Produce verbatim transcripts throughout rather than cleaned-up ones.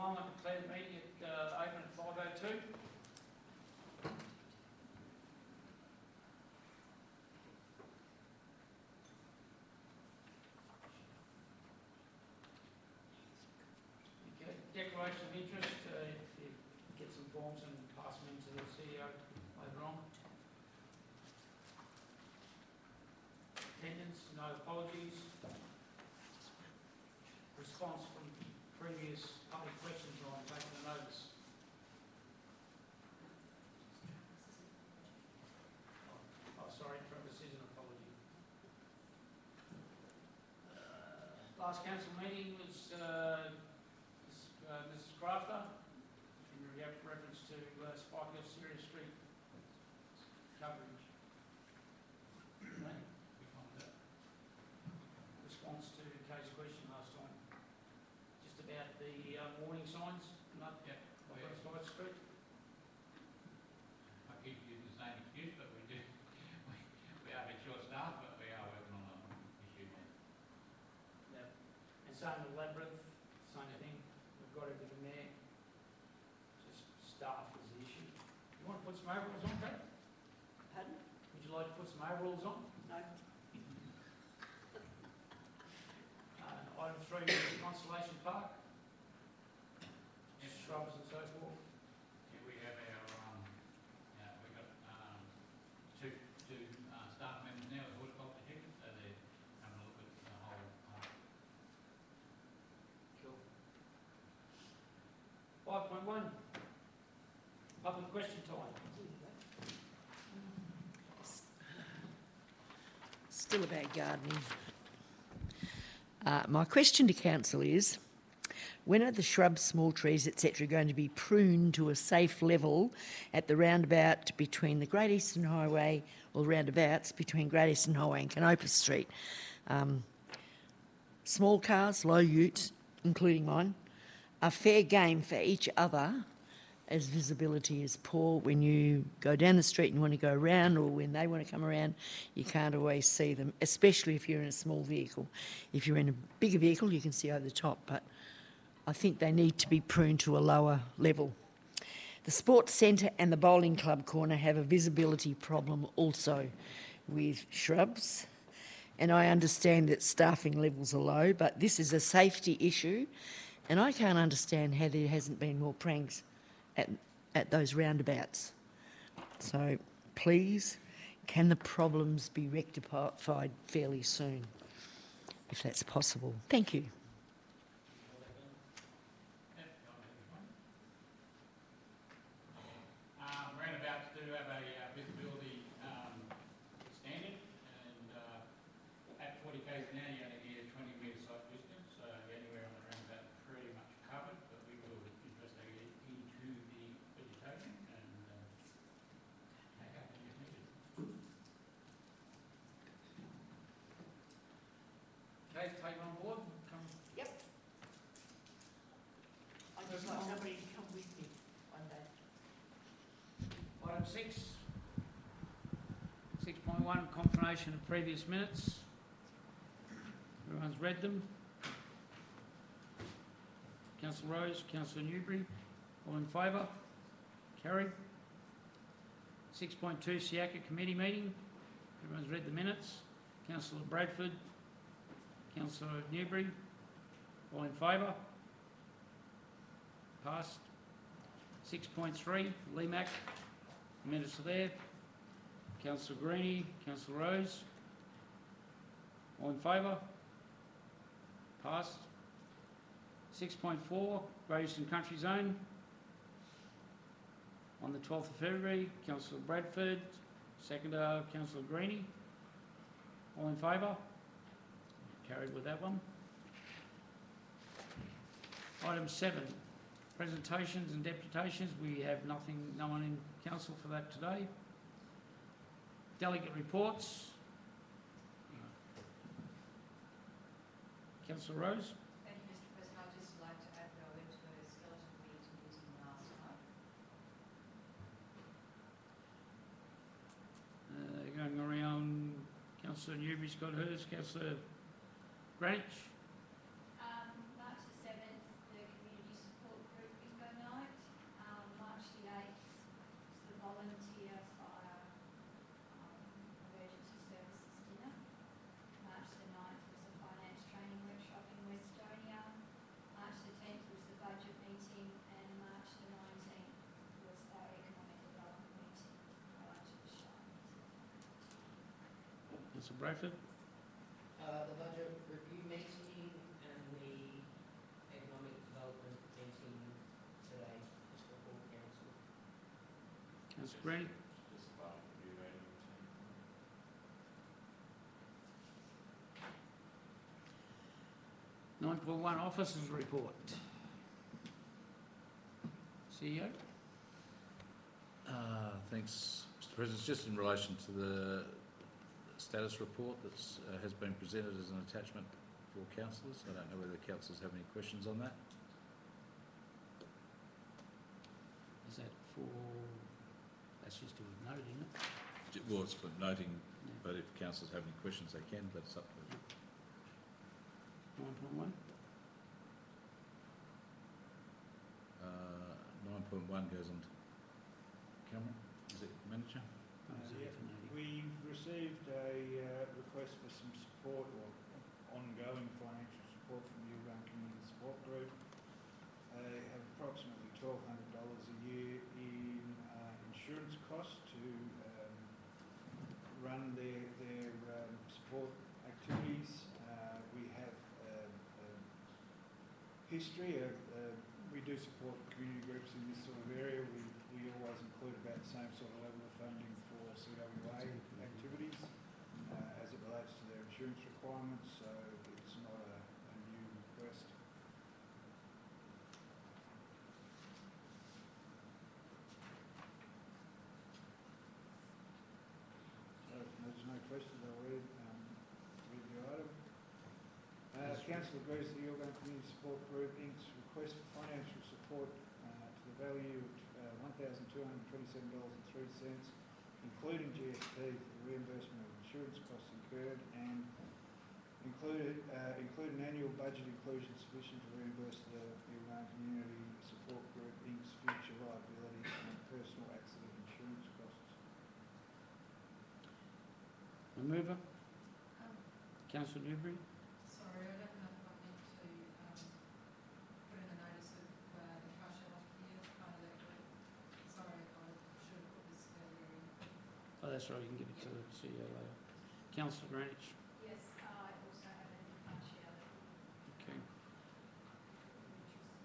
one, I declare the meeting at, uh, open at five oh two. Okay, declaration of interest, uh, if you get some forms and pass them into the C E O later on. Attendance, no apologies. Response from previous public questions on taking the notice. Oh, sorry, Travis is an apology. Uh, last council meeting was uh, Miz Uh, Missus Crafter in re- reference to uh, Spike Hill Syria Street coverage. Right? Response to Kay's question last time. Just about the uh, warning signs, not Yep. on Spike Street. I keep using the same excuse, but we do, we, we are a bit short staffed, but we are working on an issue there. Yeah. And same with Labyrinth, same thing. We've got everything there. Just staff is the issue. You want to put some overalls on, Kate? Pardon? Would you like to put some overalls on? No. Uh, item three is Constellation Park. Yep. Shrubs and so forth. Yeah, we have our, um, yeah, we've got, um, two, two, uh, staff members now, the horticulture chickens, so they're having a look at the whole park. Cool. Five point one, public question time. Still about gardening. Uh, my question to council is, when are the shrubs, small trees, et cetera going to be pruned to a safe level at the roundabout between the Great Eastern Highway, or roundabouts between Great Eastern Highway and Canopus Street? Um, small cars, low utes, including mine, are fair game for each other as visibility is poor. When you go down the street and want to go around, or when they want to come around, you can't always see them, especially if you're in a small vehicle. If you're in a bigger vehicle, you can see over the top, but I think they need to be pruned to a lower level. The sports centre and the bowling club corner have a visibility problem also with shrubs, and I understand that staffing levels are low, but this is a safety issue, and I can't understand how there hasn't been more pranks at, at those roundabouts. So please, can the problems be rectified fairly soon, if that's possible? Thank you. Um, roundabouts do have a uh, visibility um, standard, and uh, at forty k's an hour you only need a twenty metre sight distance, so anywhere on the roundabout pretty much covered, but we will investigate into the vegetation and uh, take action if needed. Okay, take it on board. Come. Yep. I'd just like somebody to come with me one day. Item six. Six point one, confirmation of previous minutes. Everyone's read them. Councillor Rose, Councillor Newbury, all in favour? Carried. Six point two, Siaka committee meeting. Everyone's read the minutes. Councillor Bradford, Councillor Newbury, all in favour? Passed. Six point three, L E M A C, minutes are there. Councillor Greenie, Councillor Rose, all in favour? Passed. Six point four, Great Eastern Country Zone. On the twelfth of February, Councillor Bradford, seconder Councillor Greenie, all in favour? Carried with that one. Item seven, presentations and deputations. We have nothing, no one in council for that today. Delegate reports. Councillor Rose. Thank you, Mister President. I'd just like to add that I went to a skeleton meeting meeting last night. Uh, going around, Councillor Newbury's got hers. Councillor Greenwich. Um, March the seventh, the community support group Councillor Bradford. Uh, the budget review meeting and the economic development meeting today, just before council. Councillor Greeny. Just part of the review meeting. Nine point one, officers report. C E O. Uh, thanks, Mister President. It's just in relation to the status report that uh, has been presented as an attachment for councillors. I don't know whether councillors have any questions on that. Is that for, that's just a note, isn't it? J- Well, it's for noting, Yeah. but if councillors have any questions, they can, but it's up to them. Nine point one. Uh, nine point one goes on to Cameron. Is it manager? Oh, is it yeah. for noting? We've received a uh, request for some support or ongoing financial support from the Yilgarn Community Support Group. They have approximately twelve hundred dollars a year in uh, insurance costs to um, run their, their um, support activities. Uh, we have um, a history of, uh, we do support community groups in this sort of area. We, we always include about the same sort of level of funding for C W A activities uh, as it relates to their insurance requirements, so it's not a, a new request. So if there's no questions, I'll read, um, read the item. Uh, Council agrees that the Yilgarn Community Support Group Incorporated's request for financial support uh, to the value of uh, one thousand two hundred twenty-seven dollars and three cents, including G S T for the reimbursement of insurance costs incurred, and included uh, include an annual budget inclusion sufficient to reimburse the Yilgarn Community Support Group Incorporated's future liability and personal accident insurance costs. The mover. Um, Councillor Newbury. sorry, I don't know if I meant to, um, put in the notice of, uh, the car show off here as part of that group. Sorry, I should have put this earlier in. Oh, that's right, you can give it to the C E O later. Councillor Greenwich. Yes, I also added impartiality, Okay. which was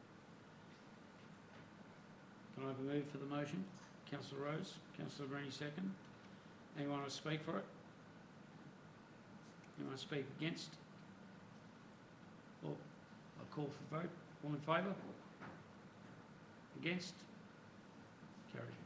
Can I have a move for the motion? Councillor Rose. Councillor Greeny second. Anyone want to speak for it? Anyone want to speak against? Or I'll call for vote. All in favour? Against? Carried.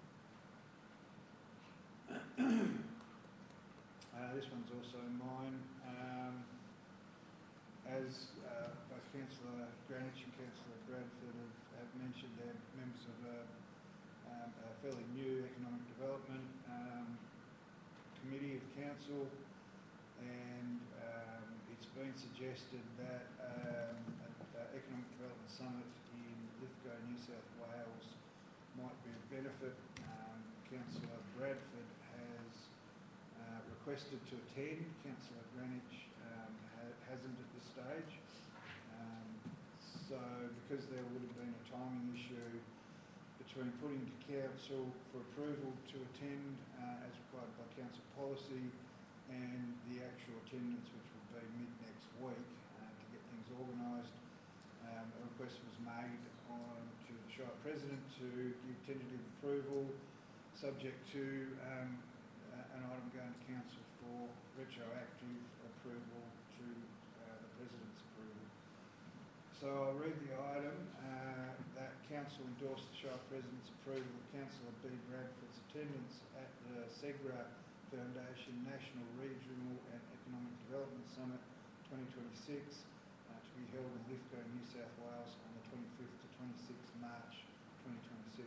Uh, this one's also mine. Um, as uh, both Councillor Greenwich and Councillor Bradford have, have mentioned, they're members of a, um, a fairly new economic development um, committee of council, and um, it's been suggested that um, an economic development summit in Lithgow, New South Wales might be of benefit. Um, Councillor Bradford has uh, requested to attend. Councillor Greenwich um, ha hasn't at this stage. Um, so because there would have been a timing issue between putting to council for approval to attend uh, as required by council policy and the actual attendance, which would be mid next week uh, to get things organised. Um, a request was made on to the Shire President to give tentative approval, subject to um, uh, an item going to council for retroactive approval to uh, the President's approval. So I'll read the item uh, that council endorsed the Shire President's approval of Councillor B. Bradford's attendance at the SEGRA Foundation National Regional and Economic Development Summit twenty twenty-six uh, to be held in Lithgow, New South Wales on the twenty-fifth to twenty-sixth March twenty twenty-six.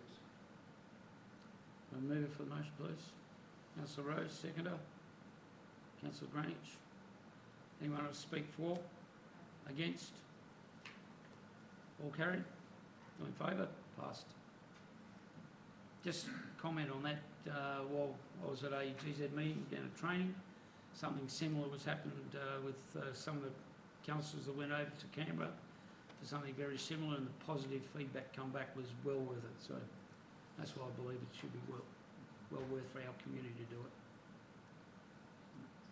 A mover for the motion, please. Councillor Rose, seconder. Councillor Greenwich. Anyone want to speak for? Against? All carried? All in favour? Passed. Just comment on that, uh, while I was at a G Z meeting down at training, something similar was happened uh, with uh, some of the councillors that went over to Canberra for something very similar, and the positive feedback come back was well worth it. So that's why I believe it should be well, well worth for our community to do it.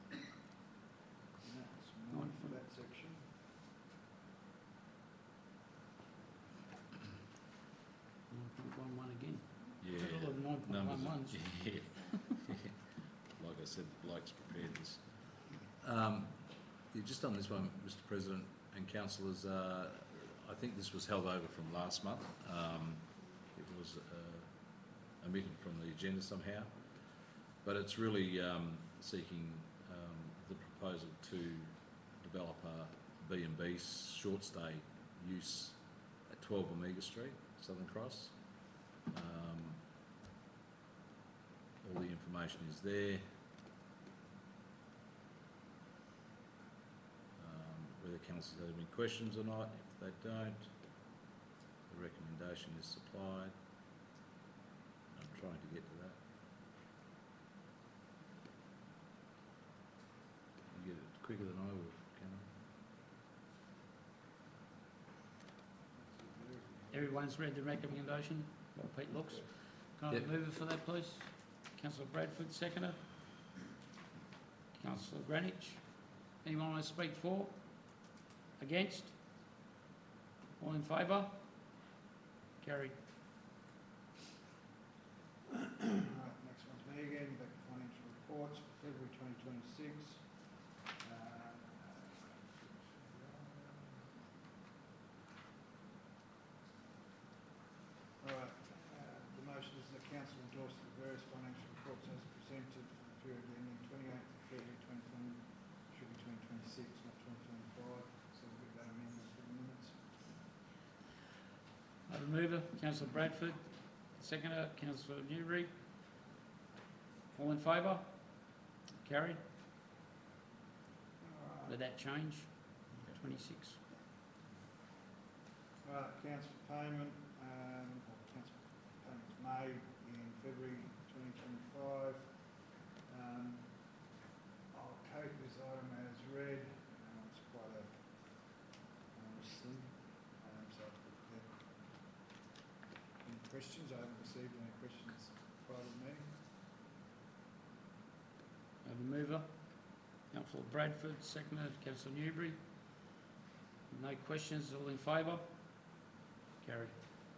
some ones. Yeah. Like I said, the blokes prepared this. Um, yeah, just on this one, Mister President and councillors, uh, I think this was held over from last month. Um, it was uh, omitted from the agenda somehow, but it's really um, seeking um, the proposal to develop a B and B short stay use at twelve Omega Street, Southern Cross. Um, all the information is there. Um, whether councillors have any questions or not. If they don't, the recommendation is supplied. I'm trying to get to that. You get it quicker than I will, can I? Everyone's read the recommendation, while Pete looks. Can I have a mover for that, please? Councillor Bradford, seconder. Councillor Greenwich. Anyone want to speak for? Against? All in favour? Carried. Right, next one's me again, back to financial reports for February twenty twenty-six. Uh, All right, uh, the motion is the council endorse the various financial reports as presented for the period ending twenty-eighth of February twenty twenty, should be twenty twenty-six, not twenty twenty-five, so we'll get that amendment for the minutes. I have a mover, Councillor Bradford. Seconder, Councillor Newbury. All in favour? Carried. All right. With that change, twenty-six. Right, accounts for payment, um, or accounts for payments made in February twenty twenty-five. Um, I'll take this item as read, um, it's quite a, um, slim, um, so, yeah. Any questions? I haven't received any questions prior to the meeting. I have a mover, Councillor Bradford. Seconder, Councillor Newbury. No questions, all in favour? Carried.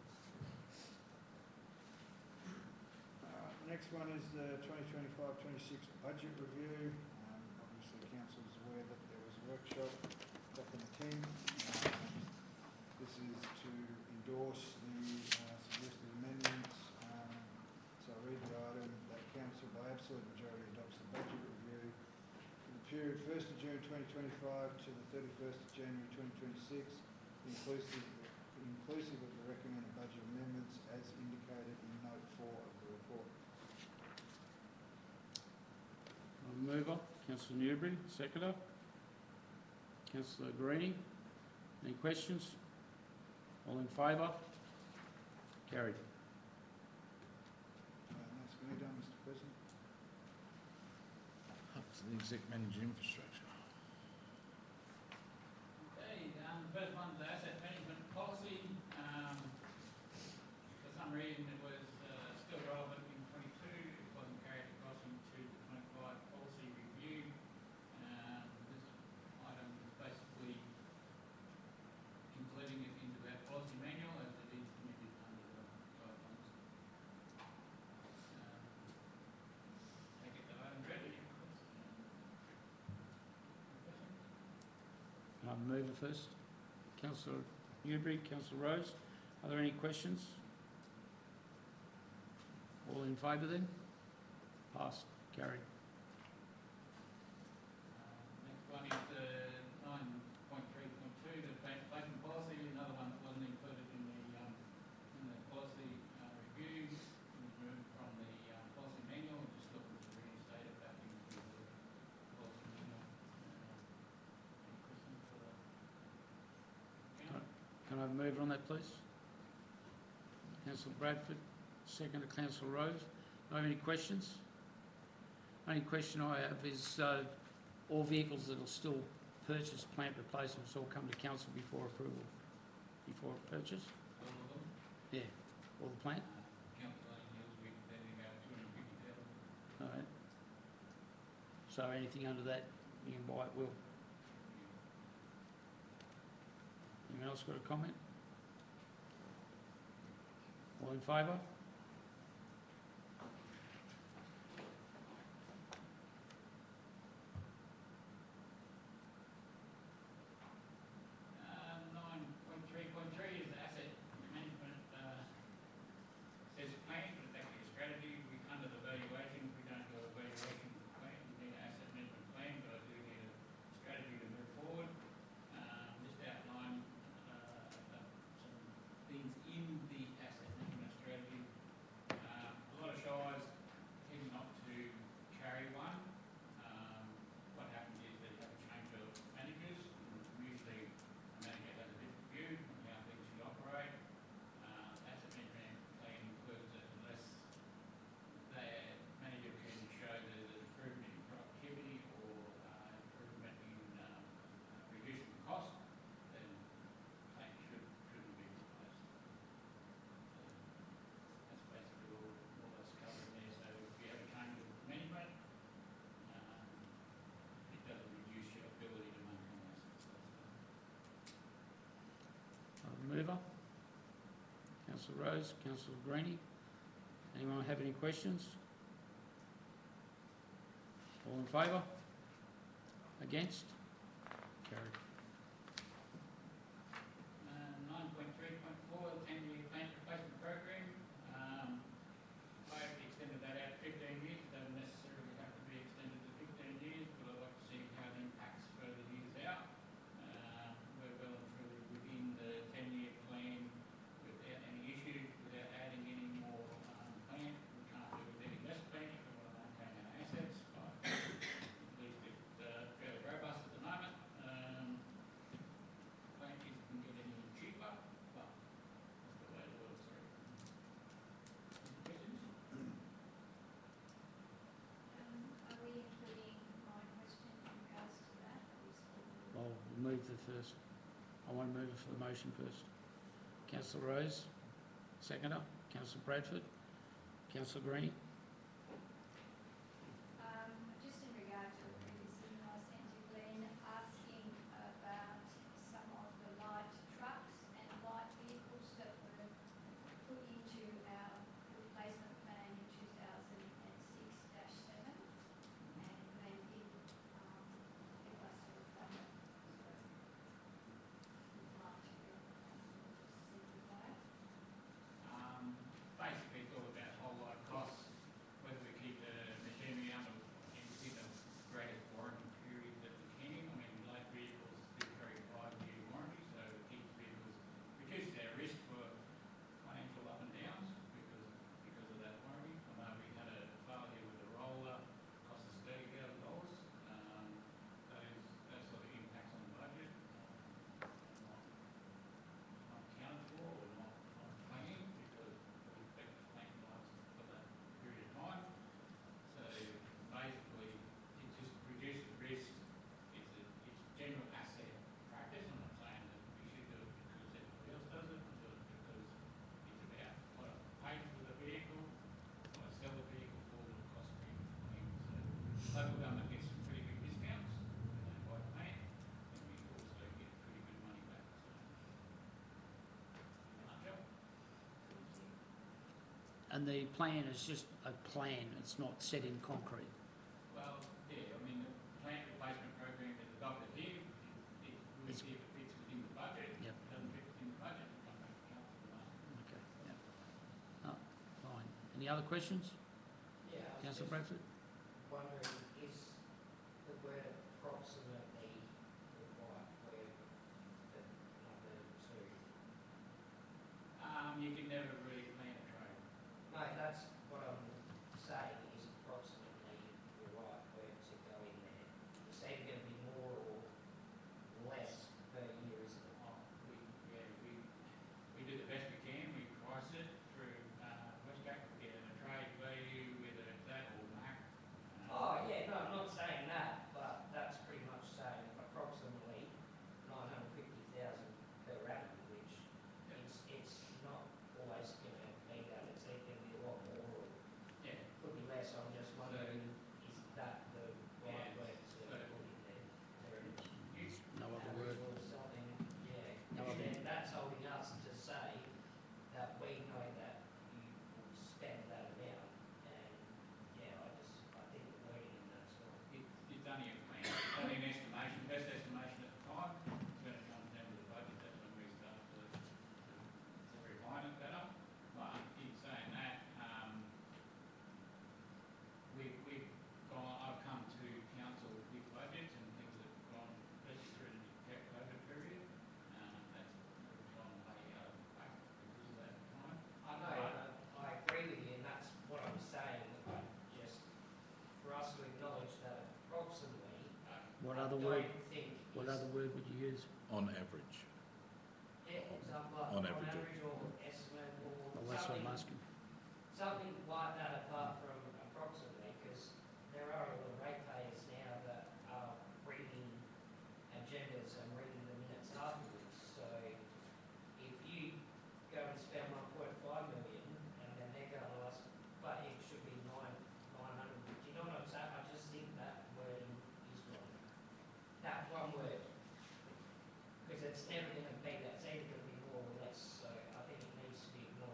Alright, the next one is the twenty twenty-five twenty-six budget review. Um, obviously council is aware that there was a workshop back in the ten. Um, this is to endorse the uh, suggested amendments. Um, so I read the item that council by absolute majority adopts the budget review for the period first of June twenty twenty-five to the thirty-first of January twenty twenty-six, inclusive inclusive of the recommended budget amendments as indicated in note four of the report. I have a mover, Councillor Newbury. Seconder, Councillor Greenie. Any questions? All in favour? Carried. Uh, and that's me done, Mister President. Up to the exec manager infrastructure. Okay, um, the first one's the asset management policy. Um, for some reason it was uh, still relevant in twenty-two, it wasn't carried across into the twenty-five policy review. Um, this item is basically including it into our policy manual as it is permitted under the guidelines. Um, I get the item ready. Can I have a mover first? Councillor Newbury, Councillor Rose. Are there any questions? All in favour then? Passed. Carried. Next one is the nine point three point two, the bank placement policy, another one that wasn't included in the, um, in the policy, uh, review, it was removed from the, um, policy manual, just looking to reinstate it back into the policy manual. Uh, Any questions for the account? Can I have a mover on that, please? Councillor Bradford, second to Councillor Rose. Do I have any questions? Only question I have is uh, all vehicles that are still purchased, plant replacements, all come to council before approval, before purchase? All of them? Yeah, all the plant? Council only deals with then about two hundred fifty thousand. All right. So anything under that, you can buy at will. Anyone else got a comment? All in favour? Councillor Rose, Councillor Greenie. Anyone have any questions? All in favour? Against? Carried. Uh, nine point three point four, ten-year plant replacement program. Um, I have extended that out fifteen years. It doesn't necessarily have to be extended to fifteen years, but I'd like to see how it impacts further years out. Uh, we're well and truly within the ten-year plan without any issues, without adding any more um, plant. We can't do with any less plant if we want to maintain our assets, but at least it's uh, fairly robust at the moment. Um, plant isn't get any cheaper, but that's the way the world's through. Any questions? Um, are we including my question in regards to that? Are we still? I'll move the first. I want to move it for the motion first. Councillor Rose, seconder. Councillor Bradford. Councillor Greenie. Um, just in regard to a previous email I sent to Glenn asking about some of the light trucks and light vehicles that were put into our replacement plan in two thousand six dash seven. And Glenn did, um, give us a reply. So, we'd like to go and simplify it. Um, basically, it's all about a whole lot of costs, whether we keep the machinery under and give them greatest warranty period that we can. I mean, light vehicles do carry five-year warranty, so it keeps vehicles, reduces our risk for financial up and downs because, because of that warranty. I know we had a failure with a roller, cost us thirty thousand dollars. Um, those, those sort of impacts on the budget, um, not not accounted for or not, not planned because we expect the plant to last for that period of time. So basically, it just reduces risk. It's a, it's general asset practice. I'm not saying that we should do it because everybody else does it. We do it because it's about what I pay for the vehicle, what I sell the vehicle for, what it costs me to clean. So local government gets some pretty big discounts when they buy plant, and we also get pretty good money back. So, in a nutshell. And the plan is just a plan. It's not set in concrete. Well, yeah, I mean, the plant replacement program is adopted here, it, it, we It's- see if it fits within the budget. Yep. If it doesn't fit within the budget, it comes back to council for money. Okay. Yeah. Oh, fine. Any other questions? Yeah, I was Councillor just Bradford. wondering, is the word approximately the right word for number two? Um, you can never really plan a trade. No, that's what I'm saying, is approximately the right word to go in there. It's either going to be more or less per year, isn't it? Oh, we, yeah, we, we do the best we can, we price it through, uh, Westpac, we get a trade value, whether it's that or Mac. Uh, Oh, yeah, no, I'm not saying that, but that's pretty much saying approximately nine hundred fifty thousand per annum, which it's, it's not always going to be that, it's either going to be a lot more or Yeah, could be less. I'm just wondering, is that the right Yeah, word to so- put in there? There it is. you, No other Average word. or something, yeah. No other- And that's holding us to say that we know that you will spend that amount, and, yeah, I just, I think the wording in that's wrong. it, it's only a plan, it's only an estimation, best estimation at the time. When it comes down to the budget, that's when we start to, to refine it better. But in saying that, um, we, we've gone, I've come to council with budgets and things that have gone, especially through the COVID period. Um, that's gone way out of whack because of that time. I know, and I, I agree with you, and that's what I'm saying, I just, for us to acknowledge that approximately, Uh, What I other don't word? think What is- other word would you use? On average. Yeah, example, like On on average, average or estimate or Well, that's what something, I'm asking. something like that apart from approximately, because there are a lot of ratepayers now that are reading agendas and reading the minutes afterwards. So if you go and spend one point five million and then they're going to ask, but it should be nine, nine hundred, do you know what I'm saying? I just think that wording is wrong. That one word. Because it's never going to be that, it's either going to be more or less, so I think it needs to be acknowledged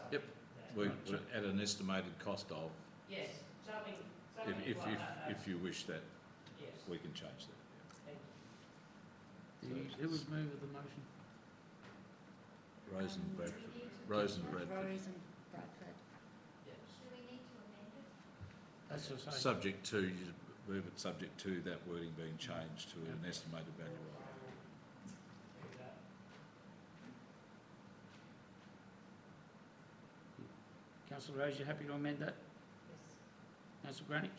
Yep. that- We, we at an estimated cost of, Yes, something, if, something if, like if, that. if you wish that, Yes. we can change that. Thank you. The- Who was moved with the motion? Rose and Um, Bradford. we need to- Rose and Bradford. Rose and Bradford. Yes. Do we need to amend it? That's what I say. Subject to, you move it subject to that wording being changed to an estimated value of. Do that. Councillor Rose, you happy to amend that? Yes. Councillor Greenwich?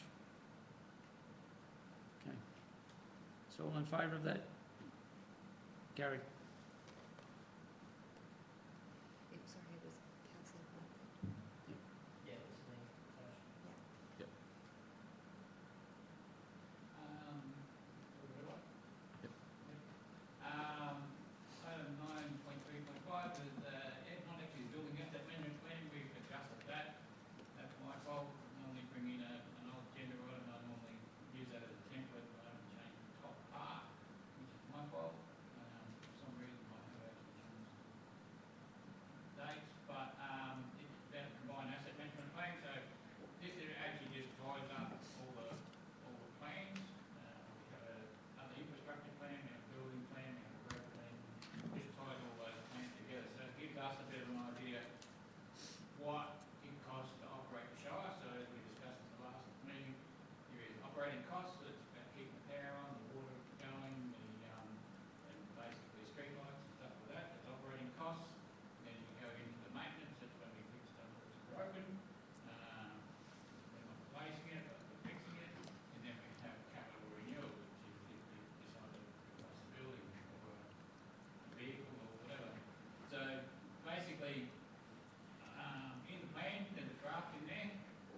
Okay. So all in favour of that? Gary? It, sorry, it was councillor Bradford. Yeah, it was me. Tash. Um, where do I? Yep. Um, item nine point three point five is, uh, Ed Connick is building asset management plan, we've adjusted that. That's my fault, normally bring in a, an old agenda item, I normally use that as a template, but I haven't changed the top part, which is my fault. Um, for some reason, I have actually changed dates, but, um, it's about a combined asset management plan, so this is actually just ties up all the, all the plans. Uh, we have a, other infrastructure plan, we have a building plan, we have a road plan, just ties all those plans together, so it gives us a bit of an idea what it costs to operate the Shire, so as we discussed at the last meeting, there is operating costs, so it's about keeping the power on, the water going, the, um, and basically street lights and stuff like that, that's operating costs. Then you go into the maintenance, that's when we fix stuff that's broken, um, we're not replacing it, but we're fixing it, and then we have capital renewal, which is if we decide to replace a building or a vehicle or whatever. So basically, um, in the plan, there's a draft in there.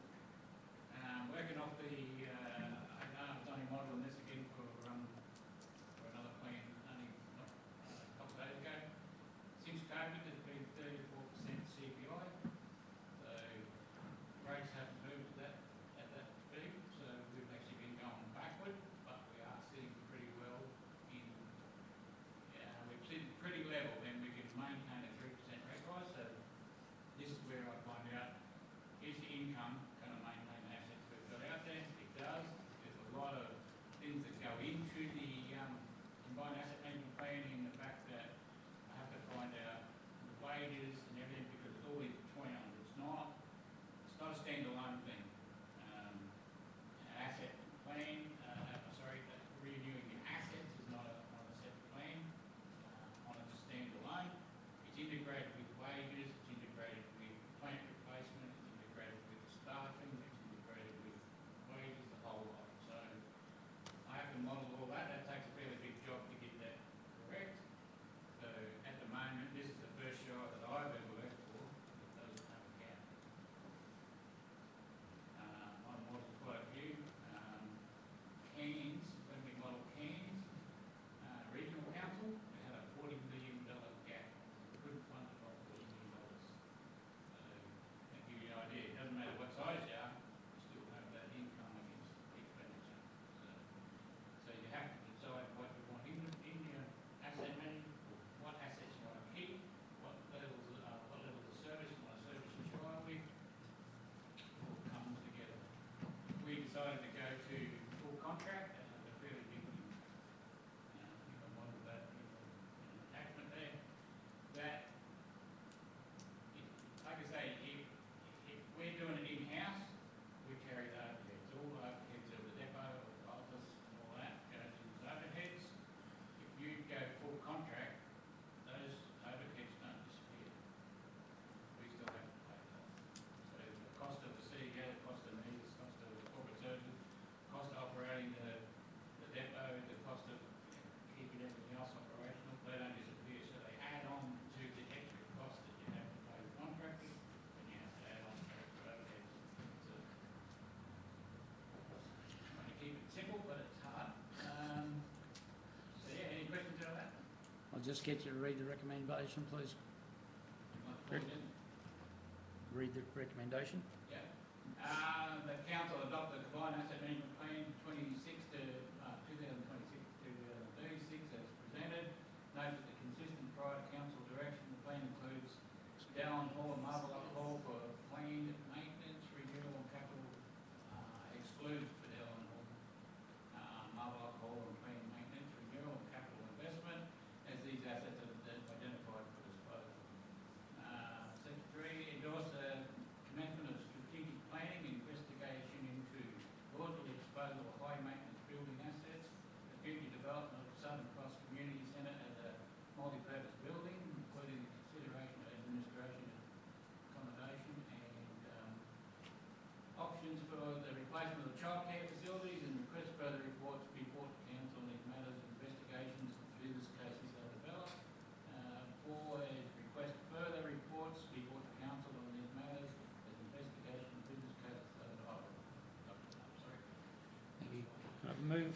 Um, working off the, uh, I know I was only modelling this again for, um, for another plan, only, not, uh, a couple of days ago. Since COVID, there's been thirty-four percent C P I, so rates haven't moved at that, at that speed, so we've actually been going backward, but we are sitting pretty well in, yeah, we're sitting pretty level, then we can maintain a three percent rate rise, so this is where I find out, is the income going to maintain the assets we've got out there? It does. There's a lot of things that go into the um, combined asset management plan in the fact that I have to find out the wages and everything because it's all intertwined. It's not, it's not a standalone thing. Um, an asset plan, uh, sorry, uh, renewing your assets is not a, not a separate plan. Uh, on it's a standalone. It's integrated with wages, it's integrated with plant replacement, it's integrated with staffing, it's integrated with wages, the whole lot. So I have to model all that. That takes a fairly big job to get that correct. So at the moment, this is the first shot that I've ever worked for that doesn't have a gap. Uh, I modeled quite a few. Um, Cairns, when we model Cairns, uh, Regional Council, they had a forty million dollar gap. We couldn't fund it by forty million dollars. So that gives you an idea. It doesn't matter what size you are, you still have that income against expenditure. So, so you have to decide what you want in, in your asset management, what assets you want to keep, what levels, uh, what levels of service you want to service your Shire with. All comes together. We decided to go to full contract, that was a fairly big thing. Uh, I think I modeled that in the in the attachment there. That, it, like I say, if, if we're doing it in-house, we carry the overheads, all the overheads of the depot, or the office, and all that goes in those overheads. If you go full contract, those overheads don't disappear. We still have to pay those. So the cost of the C E O, the cost of me, the cost of the corporate services, cost of operating the, the depot, the cost of you know, keeping everything else operational, they don't disappear, so they add on to the extra cost that you have to pay the contractors, and you have to add on to extra overheads. So, trying to keep it simple, but it's hard. Um, so yeah, any questions out of that? I'll just get you to read the recommendation, please. Want to point in? Read the recommendation. Yeah. Uh, the council adopted the combined asset management plan twenty-six to, uh, two thousand twenty-six to two thousand thirty-six as presented. Note that the consistent prior to council direction, the plan includes Dallin Hall and Marble Hall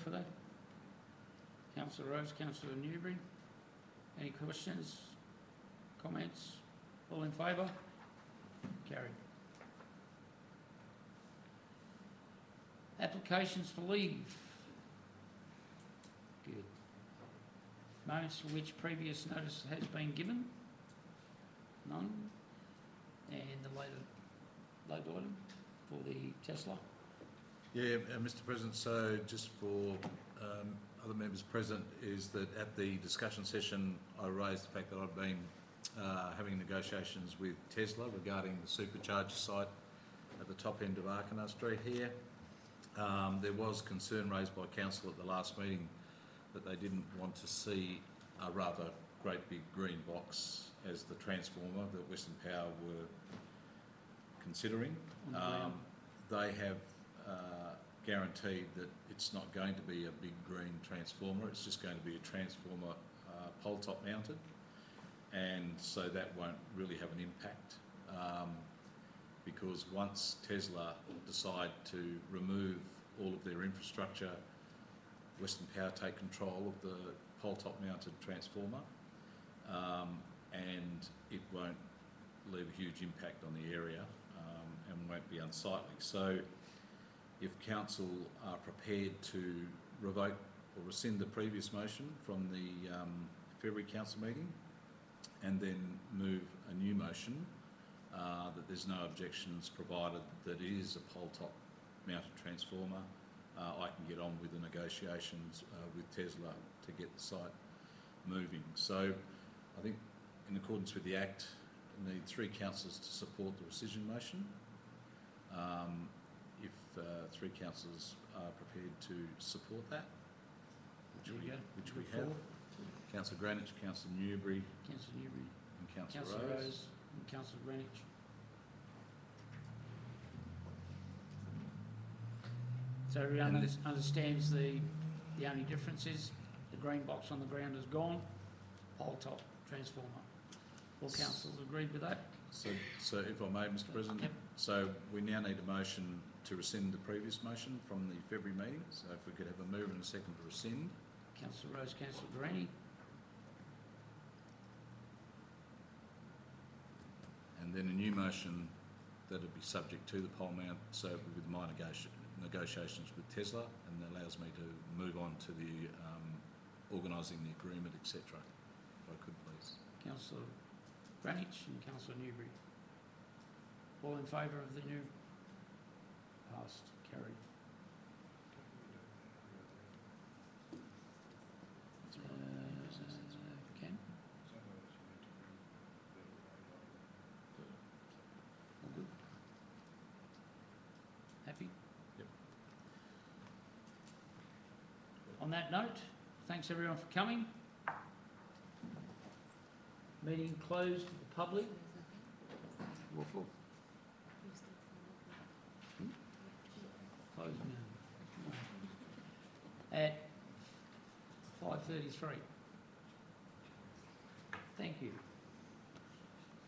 for that? Councillor Rose, Councillor Newbury. Any questions, comments? All in favour? Carried. Applications for leave. Good. Moments for which previous notice has been given? None. And the later, late item for the Tesla? Yeah, uh, Mister President, so just for um, other members present, is that at the discussion session I raised the fact that I've been uh, having negotiations with Tesla regarding the supercharger site at the top end of Arkansas Street here. Um, there was concern raised by council at the last meeting that they didn't want to see a rather great big green box as the transformer that Western Power were considering. On the Um, ground. they have uh, guaranteed that it's not going to be a big green transformer, it's just going to be a transformer uh, pole top mounted, and so that won't really have an impact. Um, because once Tesla decide to remove all of their infrastructure, Western Power take control of the pole top mounted transformer, um, and it won't leave a huge impact on the area um, and won't be unsightly. So if council are prepared to revoke or rescind the previous motion from the um, February council meeting and then move a new motion, Uh, that there's no objections provided that it is a pole top mounted transformer, uh, I can get on with the negotiations uh, with Tesla to get the site moving. So I think in accordance with the Act, we need three councillors to support the rescission motion. Um, if uh, three councillors are prepared to support that, which There we, you go. which we Four. have, Councillor Greenwich, Councillor Newbury Councillor Newbury, and Councillor Councillor Rose. Rose and Councillor Greenwich. So everyone And under- this- understands the, the only difference is the green box on the ground is gone, pole top transformer. All councillors agreed with that? So, so if I may, Mister President, Yep. so we now need a motion to rescind the previous motion from the February meeting. So if we could have a mover and a second to rescind. Councillor Rose, Councillor Guarini. And then a new motion that would be subject to the pole mount, so with my negoti- negotiations with Tesla, and that allows me to move on to the um, organising the agreement, et cetera. If I could, please. Councillor Greenwich and Councillor Newbury. All in favour of the new? Passed, carried. Uh, Ken? All good? Happy? Yep. On that note, thanks everyone for coming. Meeting closed to the public. What for? Closed now. At five thirty-three. Thank you.